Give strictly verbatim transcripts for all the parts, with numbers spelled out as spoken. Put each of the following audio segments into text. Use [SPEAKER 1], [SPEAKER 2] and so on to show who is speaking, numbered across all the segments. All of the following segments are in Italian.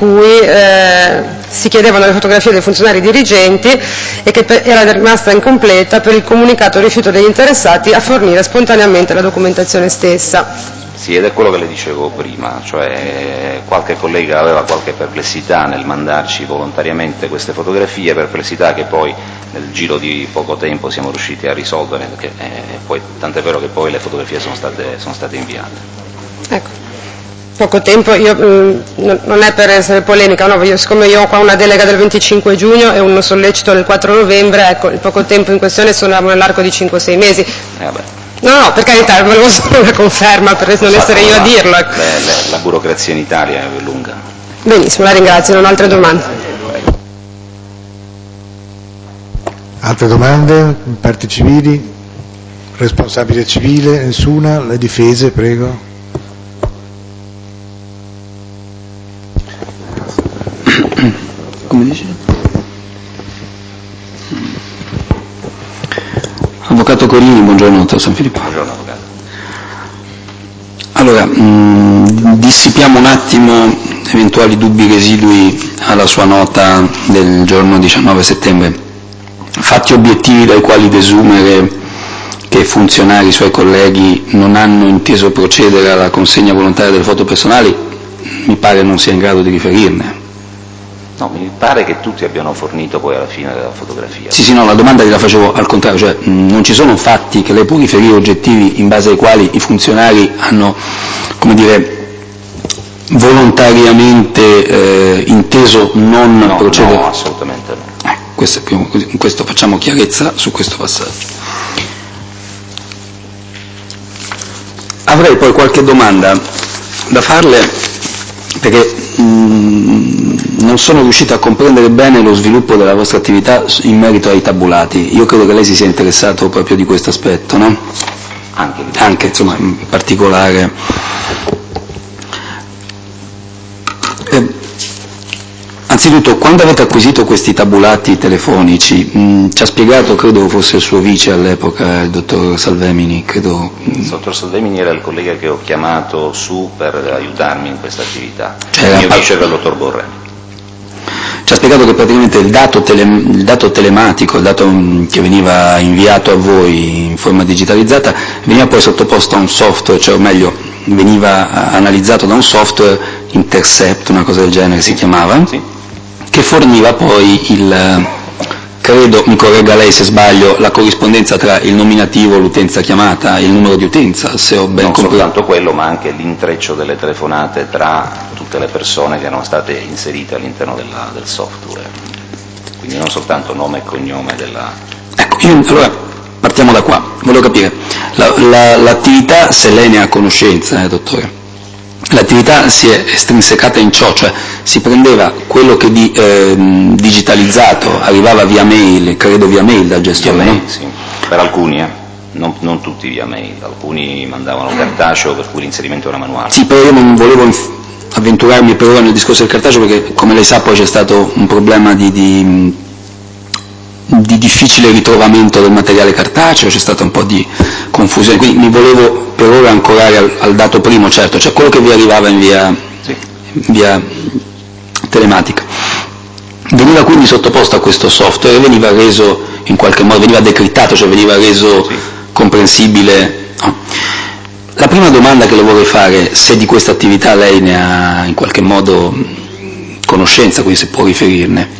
[SPEAKER 1] cui eh, si chiedevano le fotografie dei funzionari dirigenti e che per, era rimasta incompleta per il comunicato rifiuto degli interessati a fornire spontaneamente la documentazione stessa.
[SPEAKER 2] Sì, ed è quello che le dicevo prima, cioè qualche collega aveva qualche perplessità nel mandarci volontariamente queste fotografie, perplessità che poi nel giro di poco tempo siamo riusciti a risolvere, perché, eh, poi, tant'è vero che poi le fotografie sono state, sono state inviate.
[SPEAKER 1] Ecco, poco tempo, io, mh, non è per essere polemica, no, io, siccome io ho qua una delega del venticinque giugno e un sollecito del quattro novembre, ecco, il poco tempo in questione sono nell'arco di cinque sei mesi.
[SPEAKER 2] Eh, vabbè.
[SPEAKER 1] No, no, per carità, volevo solo una conferma per non essere io a dirlo.
[SPEAKER 2] Le, le, la burocrazia in Italia è lunga.
[SPEAKER 1] Benissimo, la ringrazio, non ho altre domande.
[SPEAKER 3] Altre domande? Parti civili? Responsabile civile? Nessuna? Le difese, prego.
[SPEAKER 4] Come dice? Avvocato Corini, buongiorno dottor San Filippo.
[SPEAKER 2] Buongiorno avvocato.
[SPEAKER 4] Allora, mh, dissipiamo un attimo eventuali dubbi residui alla sua nota del giorno diciannove settembre. Fatti obiettivi dai quali desumere che funzionari, i suoi colleghi, non hanno inteso procedere alla consegna volontaria delle foto personali, mi pare non sia in grado di riferirne.
[SPEAKER 2] No, mi pare che tutti abbiano fornito poi alla fine della fotografia.
[SPEAKER 4] Sì, sì, no, la domanda gliela facevo al contrario, cioè mh, non ci sono fatti che lei può riferire oggettivi in base ai quali i funzionari hanno, come dire, volontariamente eh, inteso non
[SPEAKER 2] no,
[SPEAKER 4] procedere?
[SPEAKER 2] No, assolutamente no.
[SPEAKER 4] Eh, questo è primo, in questo facciamo chiarezza su questo passaggio. Avrei poi qualche domanda da farle, perché mh, non sono riuscito a comprendere bene lo sviluppo della vostra attività in merito ai tabulati. Io credo che lei si sia interessato proprio di questo aspetto, no?
[SPEAKER 2] Anche,
[SPEAKER 4] Anche insomma, in particolare. Eh, anzitutto, quando avete acquisito questi tabulati telefonici, mh, ci ha spiegato, credo fosse il suo vice all'epoca, il dottor Salvemini, credo...
[SPEAKER 2] Il dottor Salvemini era il collega che ho chiamato su per aiutarmi in questa attività.
[SPEAKER 4] Cioè,
[SPEAKER 2] il mio vice era il dottor Borrelli.
[SPEAKER 4] Ci ha spiegato che praticamente il dato, tele, il dato telematico, il dato che veniva inviato a voi in forma digitalizzata, veniva poi sottoposto a un software, cioè o meglio, veniva analizzato da un software, Intercept, una cosa del genere si chiamava,
[SPEAKER 2] sì.
[SPEAKER 4] Che forniva poi il, credo, mi corregga lei se sbaglio, la corrispondenza tra il nominativo, l'utenza chiamata e il numero di utenza, se ho ben compreso.
[SPEAKER 2] Non soltanto quello, ma anche l'intreccio delle telefonate tra tutte le persone che erano state inserite all'interno della, del software. Quindi non soltanto nome e cognome della...
[SPEAKER 4] Ecco, io allora partiamo da qua, volevo capire, la, la, l'attività, se lei ne ha conoscenza, eh, dottore, l'attività si è estrinsecata in ciò, cioè si prendeva quello che di eh, digitalizzato arrivava via mail, credo via mail da gestore,
[SPEAKER 2] via mail,
[SPEAKER 4] no?
[SPEAKER 2] Sì, per alcuni, eh. non, non tutti via mail, alcuni mandavano cartaceo per cui l'inserimento era manuale.
[SPEAKER 4] Sì, però io non volevo inf- avventurarmi per ora nel discorso del cartaceo perché, come lei sa, poi c'è stato un problema di, di, di difficile ritrovamento del materiale cartaceo, c'è stata un po' di confusione, quindi mi volevo per ora ancorare al, al dato primo, certo, cioè quello che vi arrivava in via,
[SPEAKER 2] sì.
[SPEAKER 4] in via telematica. Veniva quindi sottoposto a questo software e veniva reso in qualche modo, veniva decrittato, cioè veniva reso
[SPEAKER 2] sì.
[SPEAKER 4] comprensibile. No. La prima domanda che le vorrei fare, se di questa attività lei ne ha in qualche modo conoscenza, quindi se può riferirne,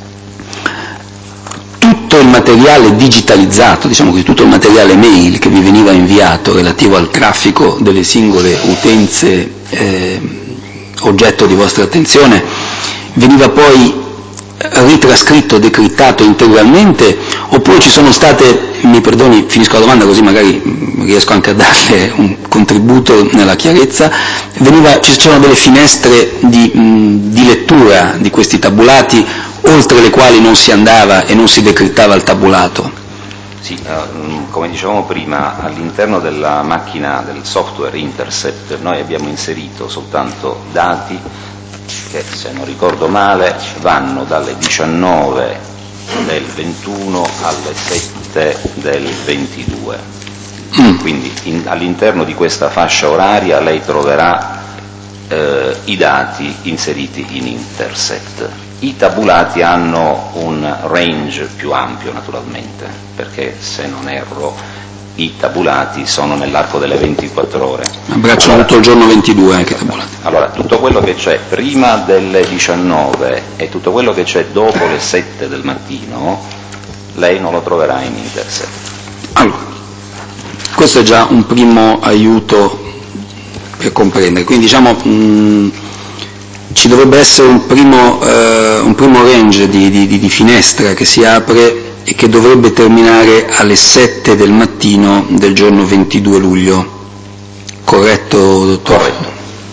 [SPEAKER 4] tutto il materiale digitalizzato, diciamo così, tutto il materiale mail che vi veniva inviato relativo al traffico delle singole utenze eh, oggetto di vostra attenzione, veniva poi ritrascritto, decrittato integralmente, oppure ci sono state, mi perdoni, finisco la domanda così magari riesco anche a darle un contributo nella chiarezza, veniva, ci c'erano delle finestre di, mh, di lettura di questi tabulati, oltre le quali non si andava e non si decrittava il tabulato?
[SPEAKER 2] Sì, uh, come dicevamo prima, all'interno della macchina del software Intercept noi abbiamo inserito soltanto dati che, se non ricordo male, vanno dalle diciannove del ventuno alle sette del ventidue. Mm. Quindi in, all'interno di questa fascia oraria lei troverà eh, i dati inseriti in Intercept. I tabulati hanno un range più ampio naturalmente, perché se non erro i tabulati sono nell'arco delle ventiquattro ore.
[SPEAKER 4] Abbracciano allora, tutto il giorno ventidue anche i tabulati.
[SPEAKER 2] Allora, tutto quello che c'è prima delle diciannove e tutto quello che c'è dopo le sette del mattino, lei non lo troverà in Intercept.
[SPEAKER 4] Allora, questo è già un primo aiuto per comprendere, quindi diciamo mh, ci dovrebbe essere un primo, eh, un primo range di, di, di finestra che si apre e che dovrebbe terminare alle sette del mattino del giorno ventidue luglio. Corretto, dottore?
[SPEAKER 2] Corretto.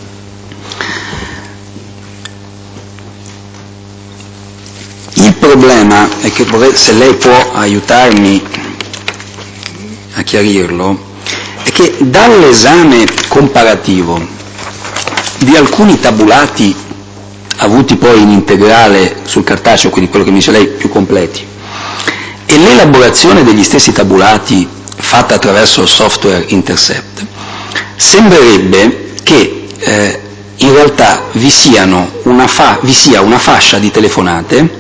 [SPEAKER 4] Il problema è che, se lei può aiutarmi a chiarirlo, è che dall'esame comparativo di alcuni tabulati avuti poi in integrale sul cartaceo, quindi quello che mi dice lei più completi, e l'elaborazione degli stessi tabulati fatta attraverso il software Intercept, sembrerebbe che eh, in realtà vi, siano una fa- vi sia una fascia di telefonate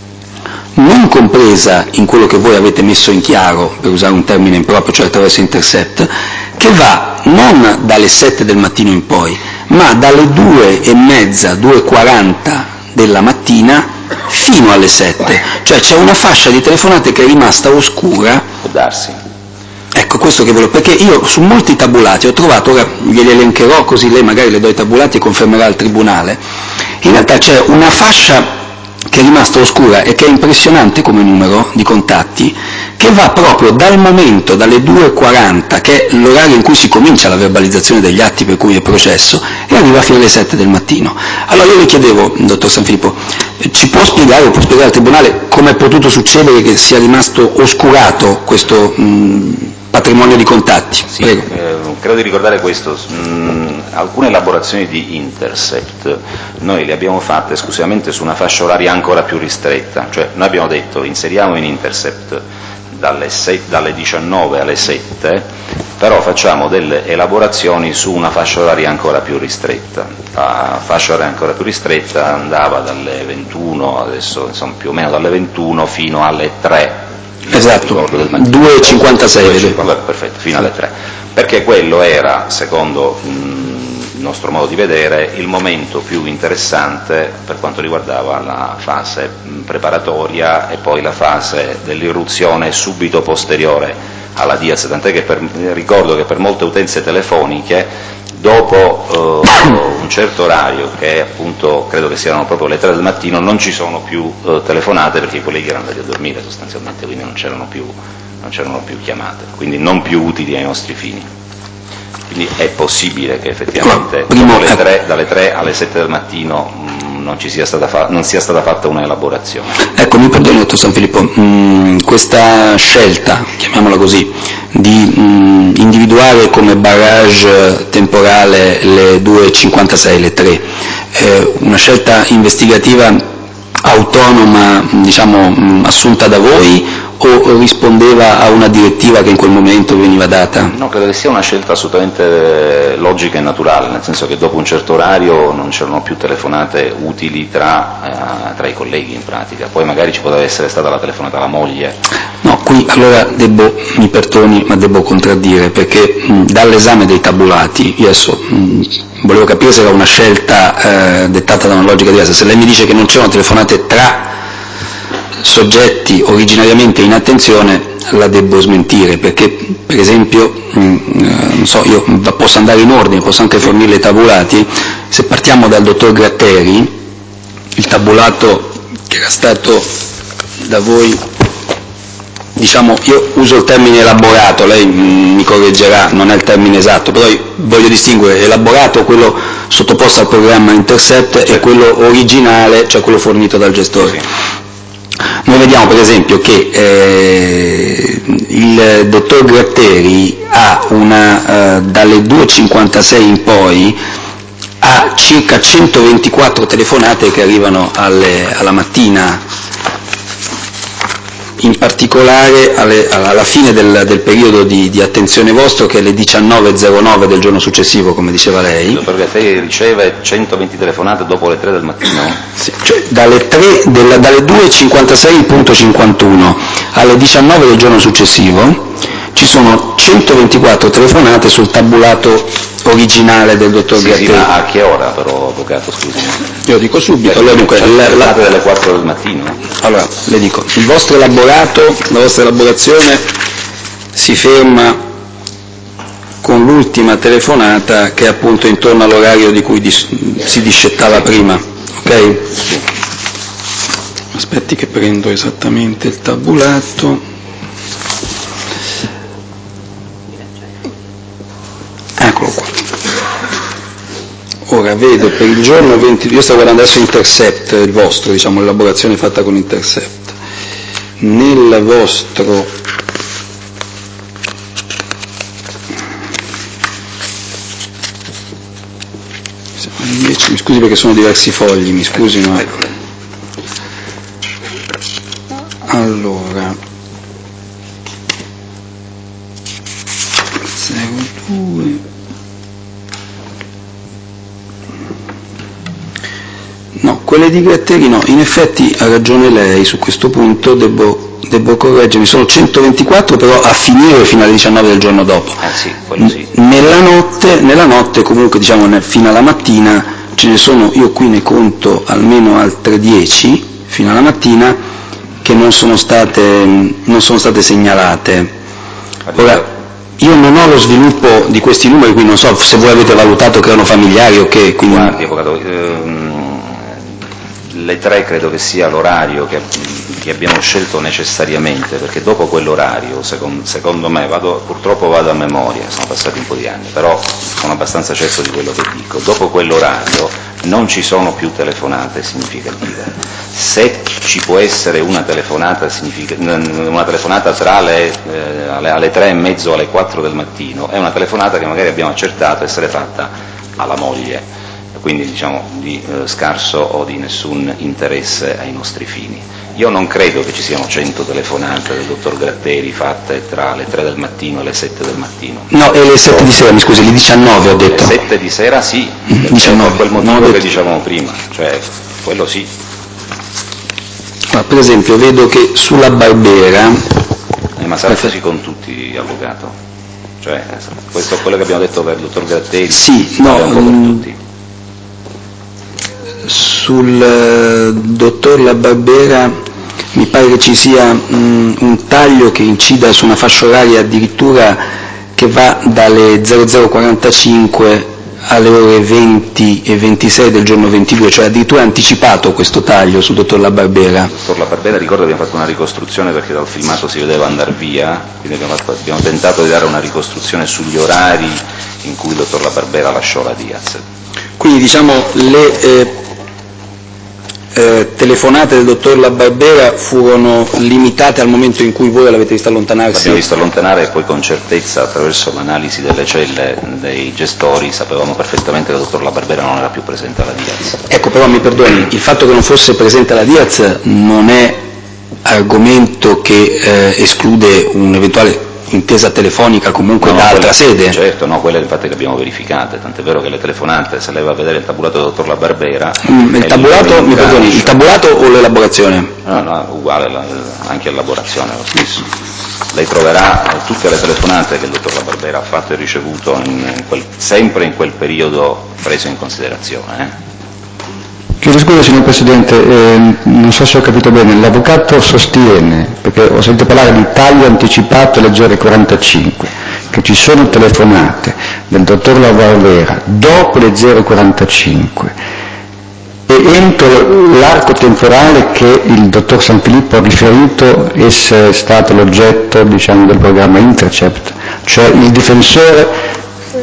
[SPEAKER 4] non compresa in quello che voi avete messo in chiaro, per usare un termine improprio, cioè attraverso Intercept, che va non dalle sette del mattino in poi, ma dalle due e mezza, due e quaranta della mattina fino alle sette, cioè c'è una fascia di telefonate che è rimasta oscura.
[SPEAKER 2] Può darsi.
[SPEAKER 4] Ecco, questo che volevo, perché io su molti tabulati ho trovato, ora glieli elencherò così lei magari le do i tabulati e confermerà al tribunale, in realtà c'è una fascia che è rimasta oscura e che è impressionante come numero di contatti, che va proprio dal momento, dalle due e quaranta, che è l'orario in cui si comincia la verbalizzazione degli atti per cui è processo, e arriva fino alle sette del mattino. Allora io le chiedevo, dottor Sanfilippo, ci può spiegare, può spiegare al Tribunale come è potuto succedere che sia rimasto oscurato questo mh, patrimonio di contatti?
[SPEAKER 2] Sì,
[SPEAKER 4] Prego.
[SPEAKER 2] Eh, credo di ricordare questo. Mm, alcune elaborazioni di Intercept noi le abbiamo fatte esclusivamente su una fascia oraria ancora più ristretta, cioè noi abbiamo detto inseriamo in Intercept dalle, set, dalle diciannove alle sette, però facciamo delle elaborazioni su una fascia oraria ancora più ristretta. La fascia oraria ancora più ristretta andava dalle ventuno, adesso insomma più o meno dalle ventuno fino alle tre.
[SPEAKER 4] Esatto, due e cinquantasei.
[SPEAKER 2] Perfetto, fino alle tre, perché quello era, secondo mh, il nostro modo di vedere, il momento più interessante per quanto riguardava la fase mh, preparatoria e poi la fase dell'irruzione subito posteriore alla Diaz, tant'è che per, ricordo che per molte utenze telefoniche dopo eh, un certo orario, che appunto credo che siano proprio le tre del mattino, non ci sono più eh, telefonate perché i colleghi erano andati a dormire sostanzialmente, quindi non c'erano più, non c'erano più chiamate, quindi non più utili ai nostri fini. Quindi è possibile che effettivamente dopo le tre, dalle tre alle sette del mattino mh, non, ci sia stata fa- non sia stata fatta una elaborazione.
[SPEAKER 4] Ecco, mi perdoni, dottor Sanfilippo, mh, questa scelta, chiamiamola così, di mh, individuare come barrage temporale le due e cinquantasei, le tre, eh, una scelta investigativa autonoma, diciamo, mh, assunta da voi, o rispondeva a una direttiva che in quel momento veniva data?
[SPEAKER 2] No, credo che sia una scelta assolutamente logica e naturale, nel senso che dopo un certo orario non c'erano più telefonate utili tra, eh, tra i colleghi in pratica, poi magari ci poteva essere stata la telefonata alla moglie.
[SPEAKER 4] No, qui allora devo, mi perdoni, ma devo contraddire, perché mh, dall'esame dei tabulati, io adesso mh, volevo capire se era una scelta eh, dettata da una logica diversa, se lei mi dice che non c'erano telefonate tra soggetti originariamente in attenzione, la devo smentire, perché per esempio, mh, eh, non so, io posso andare in ordine, posso anche fornire i tabulati, se partiamo dal dottor Gratteri, il tabulato che era stato da voi, diciamo, io uso il termine elaborato, lei mh, mi correggerà, non è il termine esatto, però voglio distinguere elaborato, quello sottoposto al programma Intercept, e quello originale, cioè quello fornito dal gestore. Sì. Noi vediamo per esempio che eh, il dottor Gratteri ha una, eh, dalle due e cinquantasei in poi, ha circa centoventiquattro telefonate che arrivano alle, alla mattina in particolare alle, alla fine del, del periodo di, di attenzione vostro, che è le diciannove e zero nove del giorno successivo, come diceva lei.
[SPEAKER 2] Dottor Gattei riceve centoventi telefonate dopo le tre del mattino?
[SPEAKER 4] Sì, cioè dalle, tre della, dalle due e cinquantasei e cinquantuno alle diciannove del giorno successivo ci sono centoventiquattro telefonate sul tabulato originale del dottor
[SPEAKER 2] sì,
[SPEAKER 4] Gattei.
[SPEAKER 2] Sì, ma a che ora però, avvocato, scusi?
[SPEAKER 4] Io dico subito.
[SPEAKER 2] Allora, dunque,
[SPEAKER 4] la, la,
[SPEAKER 2] delle quattro del mattino?
[SPEAKER 4] Allora, le dico, il vostro elaborato, la vostra elaborazione si ferma con l'ultima telefonata, che è appunto intorno all'orario di cui dis- si discettava prima, ok? Aspetti che prendo esattamente il tabulato. Eccolo qua. Ora vedo per il giorno venti, io sto guardando adesso Intercept, il vostro, diciamo, l'elaborazione fatta con Intercept. Nel vostro invece, mi scusi perché sono diversi fogli, mi scusi, ma allora zero due no, quelle di Gratteri no, in effetti ha ragione lei su questo punto, devo, devo correggermi, sono centoventiquattro però a finire fino alle diciannove del giorno dopo.
[SPEAKER 2] Ah sì, quello sì.
[SPEAKER 4] Nella notte, nella notte comunque diciamo nel, fino alla mattina ce ne sono, io qui ne conto almeno altre dieci fino alla mattina che non sono state, non sono state segnalate. Ora, io non ho lo sviluppo di questi numeri, quindi non so se voi avete valutato che erano familiari o che... Quindi...
[SPEAKER 2] Guardi, avvocato, ehm, le tre credo che sia l'orario che, che abbiamo scelto necessariamente, perché dopo quell'orario, secondo, secondo me, vado, purtroppo vado a memoria, sono passati un po' di anni, però sono abbastanza certo di quello che dico, dopo quell'orario non ci sono più telefonate significative. Se ci può essere una telefonata, una telefonata tra le, eh, alle, alle tre e mezzo, alle quattro del mattino, è una telefonata che magari abbiamo accertato essere fatta alla moglie, quindi diciamo di eh, scarso o di nessun interesse ai nostri fini. Io non credo che ci siano cento telefonate del dottor Gratteri fatte tra le tre del mattino e le sette del mattino.
[SPEAKER 4] No, e le sette di sera, mi scusi, le diciannove ho detto.
[SPEAKER 2] Le sette di sera sì, diciannove, per quel motivo che dicevamo prima, cioè quello sì.
[SPEAKER 4] Ma per esempio vedo che sulla Barbera...
[SPEAKER 2] Eh, ma sarà così con tutti, avvocato? Cioè, questo è quello che abbiamo detto per il dottor Gratteri?
[SPEAKER 4] Sì, no,
[SPEAKER 2] un po' per tutti.
[SPEAKER 4] Sul uh, dottor La Barbera mi pare che ci sia um, un taglio che incida su una fascia oraria addirittura che va dalle zero zero quarantacinque alle ore venti e ventisei del giorno ventidue, cioè addirittura anticipato questo taglio sul dottor La Barbera.
[SPEAKER 2] Dottor La Barbera, ricordo che abbiamo fatto una ricostruzione perché dal filmato si vedeva andare via, quindi abbiamo, fatto, abbiamo tentato di dare una ricostruzione sugli orari in cui il dottor La Barbera lasciò la Diaz.
[SPEAKER 4] Quindi diciamo le eh, eh, telefonate del dottor La Barbera furono limitate al momento in cui voi l'avete vista allontanarsi?
[SPEAKER 2] L'abbiamo visto allontanare e poi con certezza attraverso l'analisi delle celle dei gestori sapevamo perfettamente che il dottor La Barbera non era più presente alla Diaz.
[SPEAKER 4] Ecco, però mi perdoni, il fatto che non fosse presente alla Diaz non è argomento che eh, esclude un'eventuale intesa telefonica comunque
[SPEAKER 2] no,
[SPEAKER 4] da altra
[SPEAKER 2] quelle,
[SPEAKER 4] sede?
[SPEAKER 2] Certo, no, quelle infatti che abbiamo verificate, tant'è vero che le telefonate, se lei va a vedere il tabulato del dottor La Barbera...
[SPEAKER 4] Mm, il tabulato, mi perdoni, il tabulato o l'elaborazione?
[SPEAKER 2] No, no, uguale, la, anche l'elaborazione è lo stesso. Lei troverà eh, tutte le telefonate che il dottor La Barbera ha fatto e ricevuto in, in quel, sempre in quel periodo preso in considerazione. Eh?
[SPEAKER 5] Chiedo scusa signor Presidente, eh, non so se ho capito bene, l'avvocato sostiene, perché ho sentito parlare di taglio anticipato alle zero quarantacinque, che ci sono telefonate del dottor La Barbera dopo le zero quarantacinque e entro l'arco temporale che il dottor Sanfilippo ha riferito essere stato l'oggetto, diciamo, del programma Intercept, cioè il difensore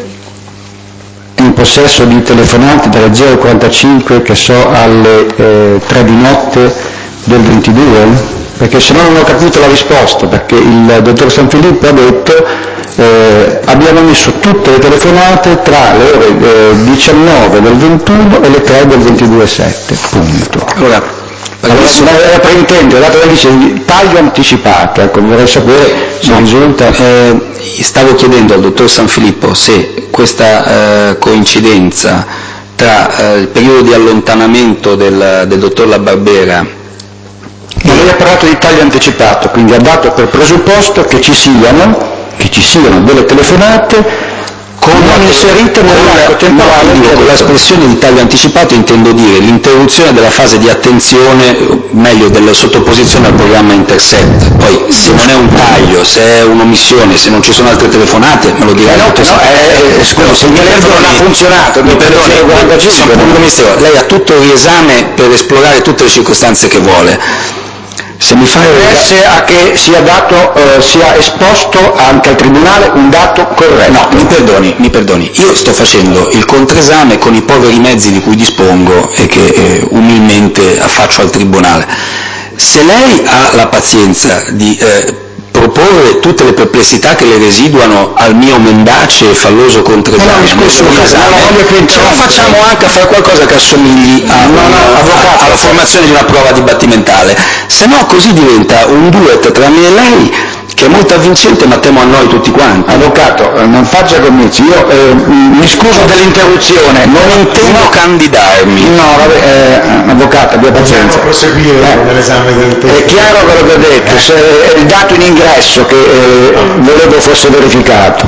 [SPEAKER 5] in possesso di telefonate dalle zero quarantacinque che so alle eh, tre di notte del ventidue? Perché se no non ho capito la risposta, perché il dottor Sanfilippo ha detto eh, abbiamo messo tutte le telefonate tra le ore eh, diciannove del ventuno e le tre del ventidue sette, punto.
[SPEAKER 4] Allora,
[SPEAKER 5] Allora, era preintendere, dato che dice taglio anticipato, ecco, vorrei sapere se
[SPEAKER 4] no,
[SPEAKER 5] risulta...
[SPEAKER 4] Eh, stavo chiedendo al dottor Sanfilippo se questa eh, coincidenza tra eh, il periodo di allontanamento del, del dottor La Barbera...
[SPEAKER 5] Ma lei ha parlato di taglio anticipato, quindi ha dato per presupposto che ci siano, che ci siano delle telefonate con non inserite nell'arco temporale.
[SPEAKER 4] No, con l'espressione di taglio anticipato intendo dire l'interruzione della fase di attenzione, meglio della sottoposizione al programma Intercept. Poi se non è un taglio, se è un'omissione, se non ci sono altre telefonate, me lo direi.
[SPEAKER 5] No, no, eh, eh, scusa, se il telefono non ha funzionato,
[SPEAKER 4] mi perdoni, sono pubblico ministero, lei ha tutto il riesame per esplorare tutte le circostanze che vuole. Se mi fa
[SPEAKER 5] interesse a che sia dato, eh, sia esposto anche al Tribunale un dato corretto.
[SPEAKER 4] No, mi perdoni, mi perdoni, io sto facendo il controesame con i poveri mezzi di cui dispongo e che eh, umilmente affaccio al Tribunale. Se lei ha la pazienza di eh, proporre tutte le perplessità che le residuano al mio mendace e falloso controesame,
[SPEAKER 5] no, no,
[SPEAKER 4] ce lo facciamo anche a fare qualcosa che assomigli a,
[SPEAKER 5] no, no,
[SPEAKER 4] una,
[SPEAKER 5] avvocato,
[SPEAKER 4] alla formazione di una prova dibattimentale, se no così diventa un duet tra me e lei che è molto avvincente, ma temo a noi tutti quanti.
[SPEAKER 5] Avvocato, eh, non faccia comizi, io eh, mi scuso dell'interruzione,
[SPEAKER 4] non intendo no, candidarmi.
[SPEAKER 5] No, vabbè, eh, avvocato, abbia pazienza.
[SPEAKER 3] Possiamo proseguire
[SPEAKER 5] eh,
[SPEAKER 3] nell'esame del testo.
[SPEAKER 5] È chiaro quello che ho detto, se è il dato in ingresso che eh, volevo fosse verificato.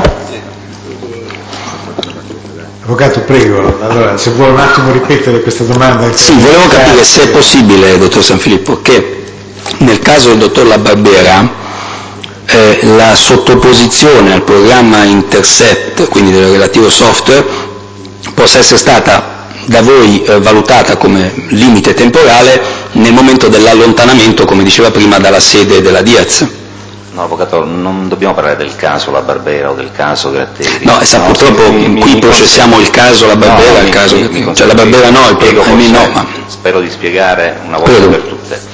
[SPEAKER 3] Avvocato, prego, allora se vuole un attimo ripetere questa domanda.
[SPEAKER 4] Sì, volevo capire se è possibile, dottor Sanfilippo, che nel caso del dottor La Barbera Eh, la sottoposizione al programma Intercept, quindi del relativo software, possa essere stata da voi eh, valutata come limite temporale nel momento dell'allontanamento, come diceva prima, dalla sede della Diaz.
[SPEAKER 2] No, avvocato, non dobbiamo parlare del caso La Barbera o del caso Gratteri.
[SPEAKER 4] No, sa,
[SPEAKER 2] no,
[SPEAKER 4] purtroppo
[SPEAKER 2] mi, mi,
[SPEAKER 4] qui
[SPEAKER 2] mi
[SPEAKER 4] processiamo il caso La Barbera,
[SPEAKER 2] no, no,
[SPEAKER 4] il caso
[SPEAKER 2] mi, mi, mi
[SPEAKER 4] cioè La Barbera no, il problema no, ma...
[SPEAKER 2] Spero di spiegare una volta
[SPEAKER 4] Prego.
[SPEAKER 2] per tutte.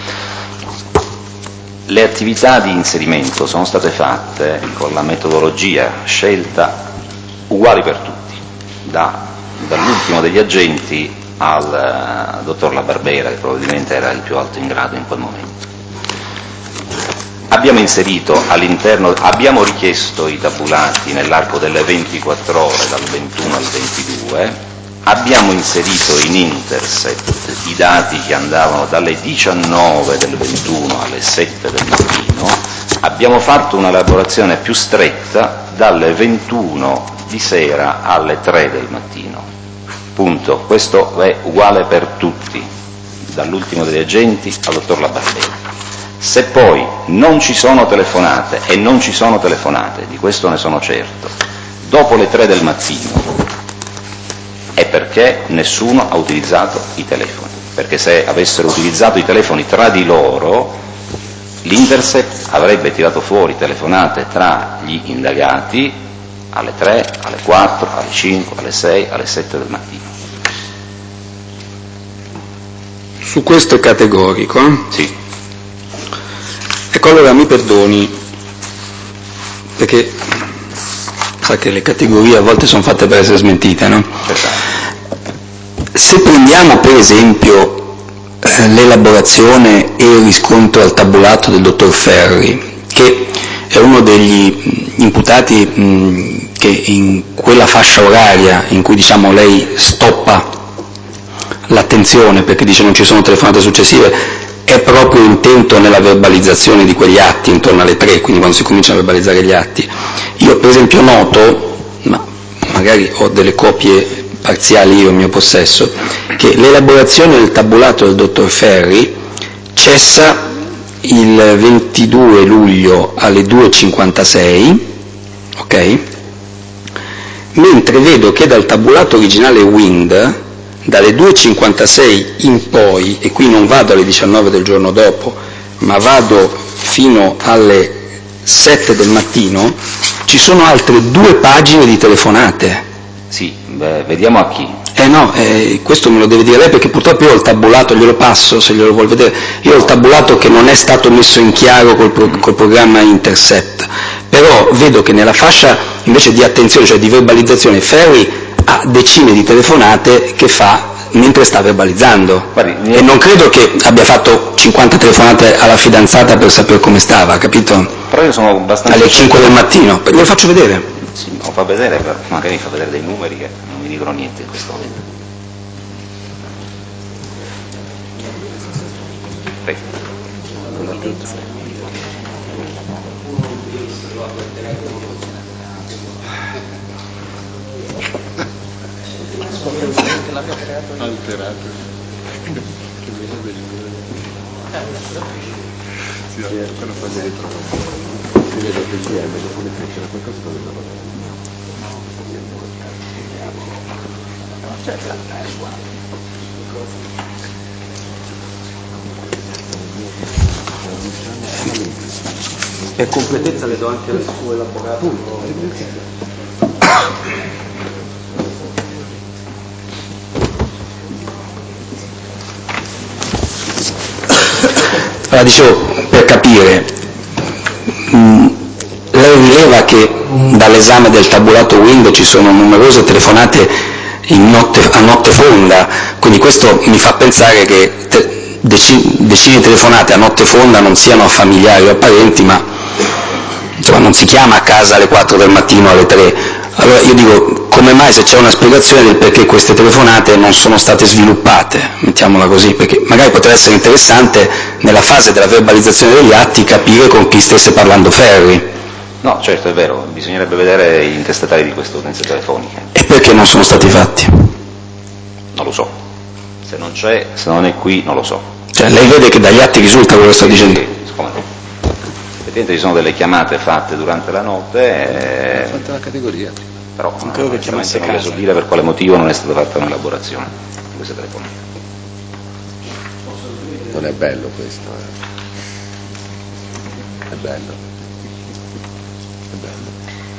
[SPEAKER 2] Le attività di inserimento sono state fatte con la metodologia scelta uguali per tutti, da, dall'ultimo degli agenti al uh, dottor La Barbera, che probabilmente era il più alto in grado in quel momento. Abbiamo inserito all'interno, abbiamo richiesto i tabulati nell'arco delle ventiquattro ore, dal ventuno al ventidue, abbiamo inserito in Intercept i dati che andavano dalle diciannove del ventuno alle sette del mattino, abbiamo fatto una elaborazione più stretta dalle ventuno di sera alle tre del mattino. Punto. Questo è uguale per tutti, dall'ultimo degli agenti al dottor La Barbera. Se poi non ci sono telefonate, e non ci sono telefonate, di questo ne sono certo, dopo le tre del mattino, è perché nessuno ha utilizzato i telefoni, perché se avessero utilizzato i telefoni tra di loro, l'Intercept avrebbe tirato fuori telefonate tra gli indagati alle tre, alle quattro, alle cinque, alle sei, alle sette del mattino.
[SPEAKER 4] Su questo è categorico? Eh?
[SPEAKER 2] Sì.
[SPEAKER 4] Ecco, allora mi perdoni, perché sa che le categorie a volte sono fatte per essere smentite, no? Se prendiamo per esempio eh, l'elaborazione e il riscontro al tabulato del dottor Ferri, che è uno degli imputati mh, che in quella fascia oraria in cui diciamo lei stoppa l'attenzione perché dice non ci sono telefonate successive, è proprio intento nella verbalizzazione di quegli atti intorno alle tre, quindi quando si cominciano a verbalizzare gli atti. Io per esempio noto, ma magari ho delle copie parziali io in mio possesso, che l'elaborazione del tabulato del dottor Ferri cessa il ventidue luglio alle due e cinquantasei, ok? Mentre vedo che dal tabulato originale Wind, dalle due e cinquantasei in poi, e qui non vado alle diciannove del giorno dopo, ma vado fino alle sette del mattino, ci sono altre due pagine di telefonate.
[SPEAKER 2] Sì, beh, vediamo a chi.
[SPEAKER 4] Eh no, eh, questo me lo deve dire lei, perché purtroppo io ho il tabulato, glielo passo se glielo vuol vedere, io ho il tabulato che non è stato messo in chiaro col, pro, col programma Intercept, però vedo che nella fascia invece di attenzione, cioè di verbalizzazione, Ferri ha decine di telefonate che fa mentre sta verbalizzando.
[SPEAKER 2] Guardi,
[SPEAKER 4] e non credo che abbia fatto cinquanta telefonate alla fidanzata per sapere come stava, capito?
[SPEAKER 2] Però io sono abbastanza...
[SPEAKER 4] Alle cinque del mattino, lo faccio vedere.
[SPEAKER 2] Sì, lo fa vedere, però magari fa vedere dei numeri che non mi dicono niente in questo momento. Prego.
[SPEAKER 6] Alterato. Che viene del sì, quello fa dentro. Si vede che ci è, dopo le fece qualcosa dove lavora.
[SPEAKER 7] Per completezza le do anche il suo elaborato.
[SPEAKER 4] Allora, dicevo, per capire, mh, lei rileva che dall'esame del tabulato Wind ci sono numerose telefonate in notte, a notte fonda, quindi questo mi fa pensare che te, decine, decine di telefonate a notte fonda non siano a familiari o a parenti, ma insomma non si chiama a casa alle quattro del mattino, alle tre. Allora io dico, come mai, se c'è una spiegazione del perché queste telefonate non sono state sviluppate, mettiamola così, perché magari potrebbe essere interessante nella fase della verbalizzazione degli atti capire con chi stesse parlando Ferri.
[SPEAKER 2] No, certo, è vero, bisognerebbe vedere gli intestatari di queste utenze telefoniche.
[SPEAKER 4] E perché non sono stati fatti?
[SPEAKER 2] Non lo so. Se non c'è, se non è qui, non lo so.
[SPEAKER 4] Cioè lei vede che dagli atti risulta quello che sto dicendo?
[SPEAKER 2] Sì, come no. Effettivamente ci sono delle chiamate fatte durante la notte, e...
[SPEAKER 6] fatta la categoria.
[SPEAKER 2] Però
[SPEAKER 6] non credo che chiamasse
[SPEAKER 2] non
[SPEAKER 6] casa.
[SPEAKER 2] posso dire per quale motivo non è stata fatta un'elaborazione di queste telefonate.
[SPEAKER 6] Non è bello questo, eh. È bello. È bello.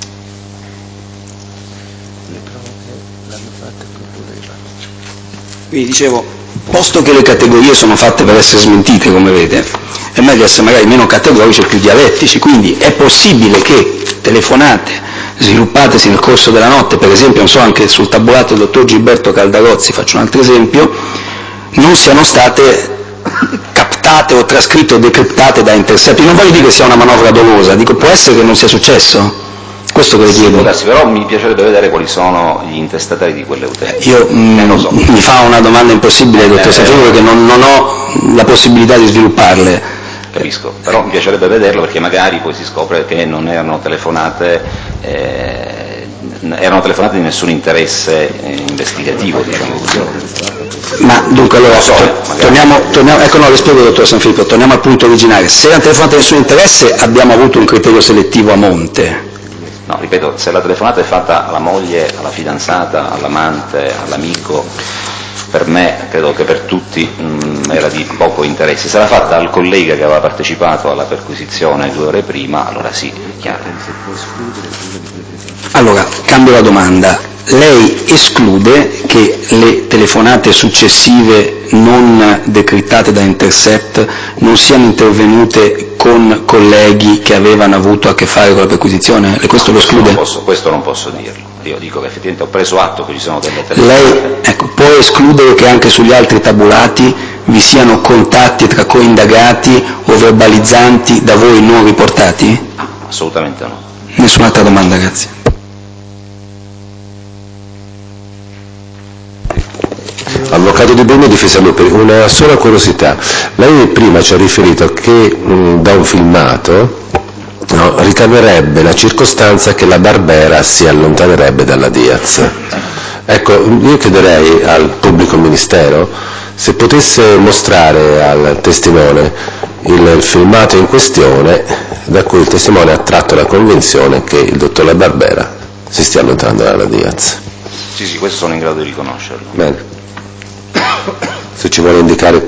[SPEAKER 6] Le prove l'hanno fatta come voleva.
[SPEAKER 4] Quindi dicevo, posto che le categorie sono fatte per essere smentite, come vede, è meglio essere magari meno categorici e più dialettici, quindi è possibile che telefonate sviluppatesi nel corso della notte, per esempio, non so, anche sul tabulato del dottor Gilberto Caldarozzi, faccio un altro esempio, non siano state captate o trascritte o decriptate da intercetti. Non voglio dire che sia una manovra dolosa, dico può essere che non sia successo. Questo che le chiedo.
[SPEAKER 2] Può darsi, però mi piacerebbe vedere quali sono gli intestatari di quelle utenze.
[SPEAKER 4] Io
[SPEAKER 2] eh, lo so.
[SPEAKER 4] mi fa una domanda impossibile, dottor
[SPEAKER 2] eh,
[SPEAKER 4] Sanfilippo, perché non, non ho la possibilità di svilupparle.
[SPEAKER 2] Capisco, però mi piacerebbe vederlo perché magari poi si scopre che non erano telefonate, eh, erano telefonate di nessun interesse eh, investigativo, diciamo così.
[SPEAKER 4] Ma dunque allora,
[SPEAKER 2] so,
[SPEAKER 4] to- torniamo, torniamo, ecco no, le spiego dottor Sanfilippo, torniamo al punto originale. Se erano telefonate di nessun interesse abbiamo avuto un criterio selettivo a monte.
[SPEAKER 2] No, ripeto, se la telefonata è fatta alla moglie, alla fidanzata, all'amante, all'amico, per me, credo che per tutti, mh, era di poco interesse. Se l'ha fatta al collega che aveva partecipato alla perquisizione due ore prima, allora sì, è chiaro.
[SPEAKER 4] Allora, cambio la domanda. Lei esclude che le telefonate successive non decrittate da Intercept non siano intervenute con colleghi che avevano avuto a che fare con la perquisizione? E questo
[SPEAKER 2] no,
[SPEAKER 4] lo esclude?
[SPEAKER 2] Questo non, posso, questo non posso dirlo. Io dico che effettivamente ho preso atto che ci sono delle telefonate.
[SPEAKER 4] Lei ecco, può escludere che anche sugli altri tabulati vi siano contatti tra coindagati o verbalizzanti da voi non riportati?
[SPEAKER 2] Ah, assolutamente no.
[SPEAKER 4] Nessun'altra domanda, grazie.
[SPEAKER 8] Avvocato Di Bruno, difesa Luperi, una sola curiosità. Lei prima ci ha riferito che mh, da un filmato no, ricaverebbe la circostanza che la Barbera si allontanerebbe dalla Diaz. Ecco, io chiederei al pubblico ministero se potesse mostrare al testimone il filmato in questione da cui il testimone ha tratto la convinzione che il dottor La Barbera si stia allontanando dalla Diaz.
[SPEAKER 2] Sì, sì, questo sono in grado di riconoscerlo.
[SPEAKER 8] Bene. Se ci vuole indicare.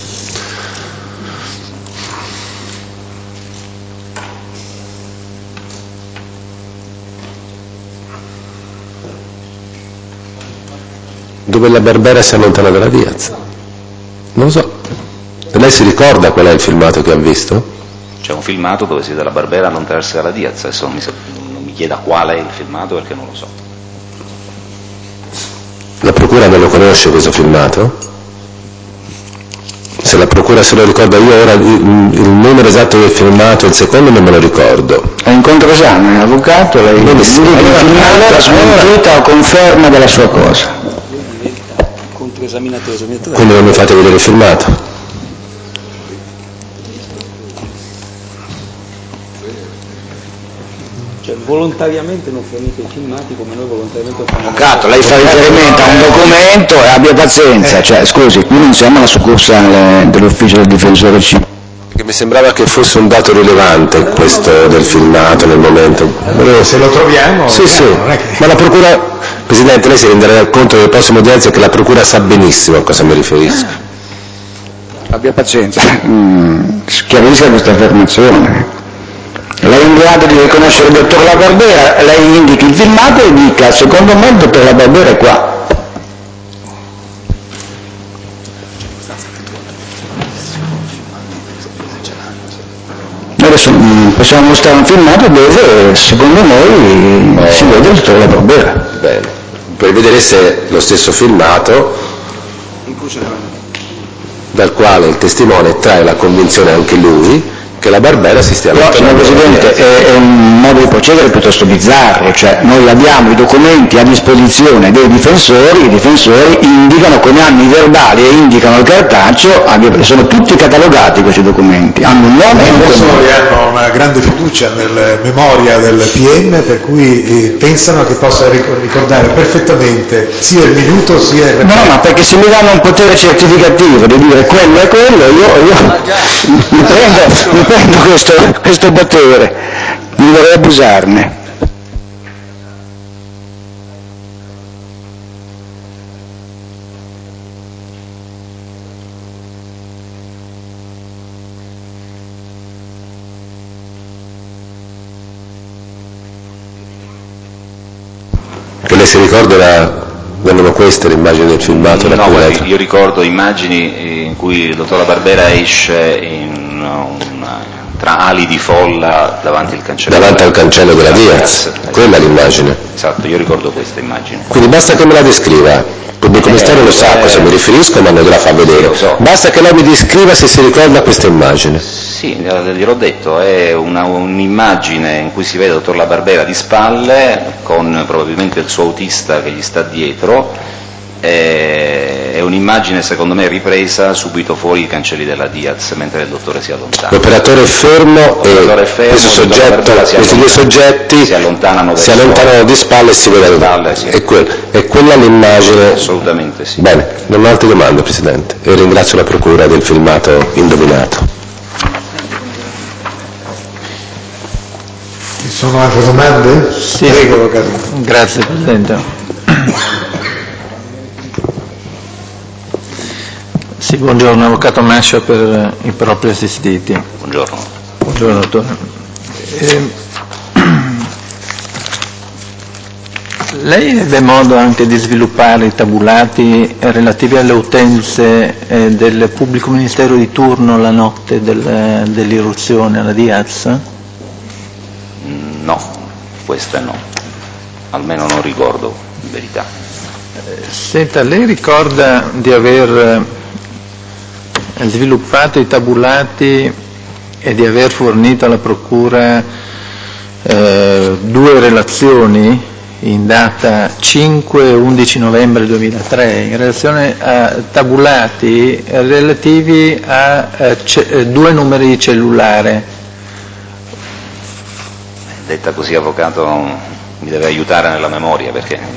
[SPEAKER 8] Dove la Barbera si allontana dalla Diaz? Non lo so. Lei si ricorda qual è il filmato che ha visto?
[SPEAKER 2] C'è un filmato dove si vede la Barbera allontanarsi dalla Diaz, adesso non mi, non mi chieda qual è il filmato perché non lo so.
[SPEAKER 8] La procura non lo conosce questo filmato? Se la procura se lo ricorda, io ora il, il numero esatto del filmato, il secondo non me lo ricordo.
[SPEAKER 5] È in controesame, avvocato, lei
[SPEAKER 8] non mi sembra
[SPEAKER 5] il filmato smentita o conferma della sua cosa.
[SPEAKER 8] Quindi non mi fate vedere il filmato?
[SPEAKER 7] Cioè, volontariamente non fornite i filmati come noi volontariamente facciamo.
[SPEAKER 5] Avvocato, lei fa riferimento a un documento e abbia pazienza, cioè scusi, qui non siamo alla succursale dell'ufficio del difensore civile.
[SPEAKER 8] Perché mi sembrava che fosse un dato rilevante questo del filmato nel momento.
[SPEAKER 3] Allora, se lo troviamo...
[SPEAKER 8] Sì, sì,
[SPEAKER 3] che...
[SPEAKER 8] ma la procura, Presidente, lei si renderà conto nelle prossime udienze che la procura sa benissimo a cosa mi riferisco.
[SPEAKER 5] Abbia pazienza, mm, chiarisca questa affermazione. Lei è in grado di riconoscere il dottor La Barbera, lei indichi il filmato e dica, secondo me il dottor La Barbera è qua. Noi adesso possiamo mostrare un filmato dove, secondo noi, oh. si vede il dottor La Barbera.
[SPEAKER 8] Bene, per vedere se lo stesso filmato, dal quale il testimone trae la convinzione anche lui, che la Barbera si stia allontanando.
[SPEAKER 5] Però, signor Presidente, è, è un modo di procedere piuttosto bizzarro, cioè noi abbiamo i documenti a disposizione dei difensori, i difensori indicano come hanno i verbali e indicano il cartaceo, sono tutti catalogati questi documenti, hanno un nome e un cognome.
[SPEAKER 3] Hanno una grande fiducia nella memoria del P M, per cui eh, pensano che possa ricordare perfettamente sia il minuto sia il...
[SPEAKER 5] No, ma perché se mi danno un potere certificativo di dire quello e quello, io, io mi prendo... Mi prendo questo, questo potere, non vorrei abusarne.
[SPEAKER 8] Che lei si ricorda, la, vengono queste le immagini del filmato?
[SPEAKER 2] No, guardi, io ricordo immagini in cui il dottor La Barbera esce in una, tra ali di folla davanti al cancello.
[SPEAKER 8] Davanti al cancello della Diaz, quella è l'immagine.
[SPEAKER 2] Esatto, io ricordo questa immagine.
[SPEAKER 8] Quindi basta che me la descriva, il pubblico ministero lo sa a cosa mi riferisco, ma non gliela fa vedere.
[SPEAKER 2] Sì, so.
[SPEAKER 8] Basta che lei mi descriva se si ricorda questa immagine.
[SPEAKER 2] Sì, gliel'ho detto, è una, un'immagine in cui si vede il dottor La Barbera di spalle, con probabilmente il suo autista che gli sta dietro. È un'immagine secondo me ripresa subito fuori i cancelli della Diaz mentre il dottore si allontana.
[SPEAKER 8] L'operatore è fermo e
[SPEAKER 2] è fermo,
[SPEAKER 8] questo soggetto, questi due soggetti
[SPEAKER 2] si allontanano,
[SPEAKER 8] si allontanano di spalle e si vede
[SPEAKER 2] spalle, sì.
[SPEAKER 8] è, que- è quella l'immagine.
[SPEAKER 2] Assolutamente sì.
[SPEAKER 8] Bene, non ho altre domande, Presidente, e ringrazio la Procura del filmato indovinato.
[SPEAKER 3] Ci sono altre domande?
[SPEAKER 9] Sì,
[SPEAKER 3] prego.
[SPEAKER 9] Grazie Presidente. Sì, buongiorno, avvocato Mascia per i propri assistiti.
[SPEAKER 2] Buongiorno.
[SPEAKER 9] Buongiorno, dottore. Eh, lei ebbe modo anche di sviluppare i tabulati relativi alle utenze eh, del pubblico ministero di turno la notte del, dell'irruzione alla Diaz?
[SPEAKER 2] No, queste no, almeno non ricordo in verità.
[SPEAKER 9] Eh, senta, lei ricorda di aver sviluppato i tabulati e di aver fornito alla Procura eh, due relazioni in data cinque e undici novembre duemilatré in relazione a tabulati relativi a eh, ce- due numeri di cellulare.
[SPEAKER 2] Detta così, avvocato, mi deve aiutare nella memoria perché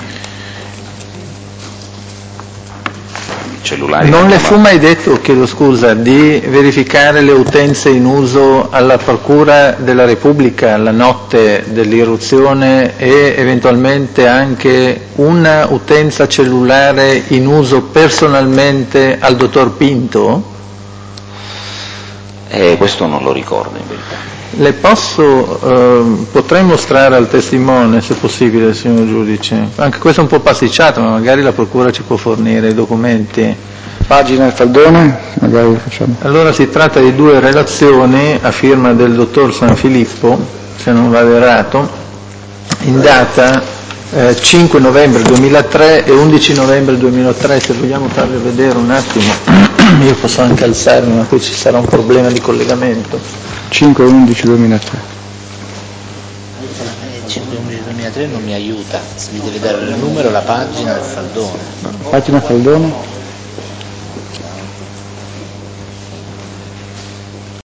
[SPEAKER 2] cellulari.
[SPEAKER 9] Non le fu mai detto, chiedo scusa, di verificare le utenze in uso alla Procura della Repubblica la notte dell'irruzione e eventualmente anche una utenza cellulare in uso personalmente al dottor Pinto?
[SPEAKER 2] Eh, questo non lo ricordo in verità.
[SPEAKER 9] Le posso, eh, potrei mostrare al testimone, se possibile, signor giudice. Anche questo è un po' pasticciato, ma magari la Procura ci può fornire i documenti.
[SPEAKER 5] Pagina e faldone? Magari facciamo.
[SPEAKER 9] Allora si tratta di due relazioni a firma del dottor Sanfilippo, se non vado errato, in data eh, cinque novembre duemilatré e undici novembre duemilatré, se vogliamo farle vedere un attimo, io posso anche alzarmi, ma qui ci sarà un problema di collegamento.
[SPEAKER 5] cinque undici duemilatré.
[SPEAKER 10] cinque undici duemilatré non mi aiuta, mi deve dare il numero, la pagina e il faldone.
[SPEAKER 5] Pagina faldone?